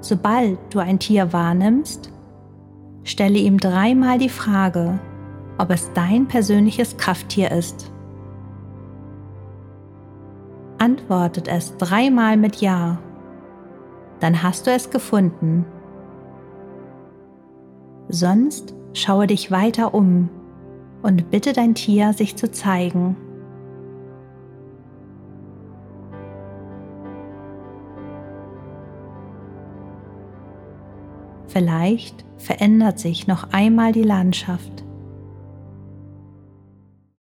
Sobald du ein Tier wahrnimmst, stelle ihm 3-mal die Frage, ob es dein persönliches Krafttier ist. Antwortet es 3-mal mit Ja, dann hast du es gefunden. Sonst schaue dich weiter um und bitte dein Tier, sich zu zeigen. Vielleicht verändert sich noch einmal die Landschaft.